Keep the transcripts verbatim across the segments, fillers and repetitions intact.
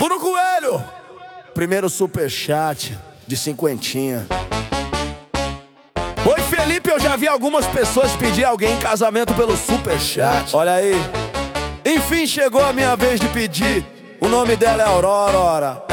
Bruno Coelho, primeiro superchat de cinquentinha. Oi Felipe, eu já vi algumas pessoas pedir alguém em casamento pelo superchat. Olha aí, enfim chegou a minha vez de pedir. O nome dela é Aurora.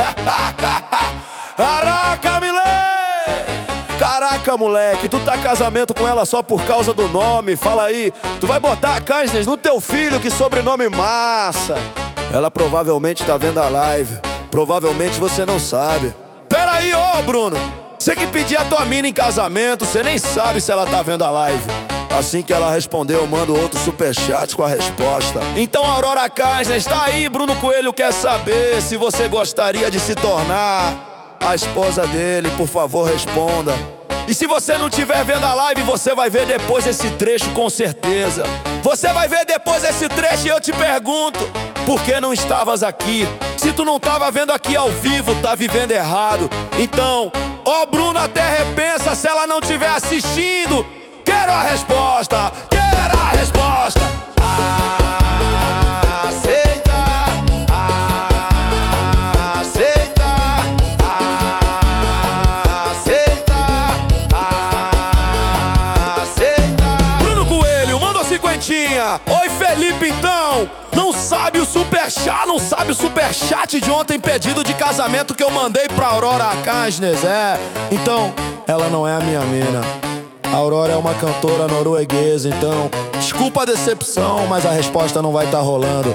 Caraca, moleque! Caraca, moleque, tu tá em casamento com ela só por causa do nome? Fala aí, tu vai botar a Kansnes no teu filho, que sobrenome massa. Ela provavelmente tá vendo a live. Provavelmente você não sabe. Pera aí, ô Bruno, você que pediu a tua mina em casamento, você nem sabe se ela tá vendo a live. Assim que ela respondeu, eu mando outro superchat com a resposta. Então Aurora Kansnes, tá aí, Bruno Coelho quer saber se você gostaria de se tornar a esposa dele. Por favor, responda. E se você não estiver vendo a live, você vai ver depois esse trecho com certeza. Você vai ver depois esse trecho e eu te pergunto, por que não estavas aqui? Se tu não tava vendo aqui ao vivo, tá vivendo errado. Então, ó Bruno, até repensa se ela não estiver assistindo. Quero a resposta, quero a resposta. Aceita, aceita, aceita, aceita. Bruno Coelho, manda cinquentinha. Oi Felipe, então, não sabe o superchat, não sabe o superchat de ontem pedido de casamento que eu mandei pra Aurora Kansnes, é? Então, ela não é a minha mina. A Aurora é uma cantora norueguesa, então desculpa a decepção, mas a resposta não vai tá rolando.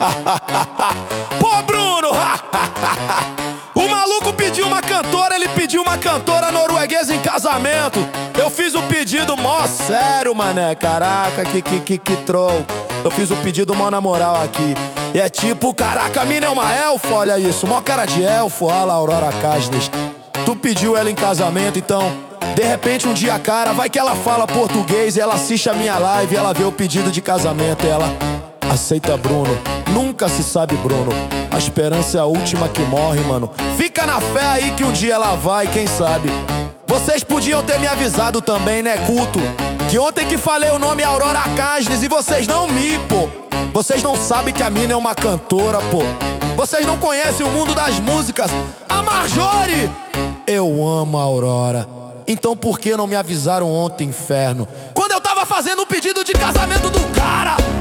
Pô, Bruno! O maluco pediu uma cantora, ele pediu uma cantora norueguesa em casamento. Eu fiz o pedido mó sério, mané. Caraca, que, que, que, que troll. Eu fiz o pedido mó na moral aqui. E é tipo, caraca, a mina é uma elfa, olha isso. Mó cara de elfo, olha lá, Aurora Kansnes. Tu pediu ela em casamento, então de repente um dia, cara, vai que ela fala português e ela assiste a minha live e ela vê o pedido de casamento e ela aceita Bruno. Nunca se sabe, Bruno. A esperança é a última que morre, mano. Fica na fé aí que um dia ela vai, quem sabe. Vocês podiam ter me avisado também, né, culto? Que ontem que falei o nome Aurora Kansnes e vocês não me, pô. Vocês não sabem que a mina é uma cantora, pô. Vocês não conhecem o mundo das músicas. A Marjorie! Eu amo a Aurora. Então por que não me avisaram ontem, inferno? Quando eu tava fazendo o pedido de casamento do cara!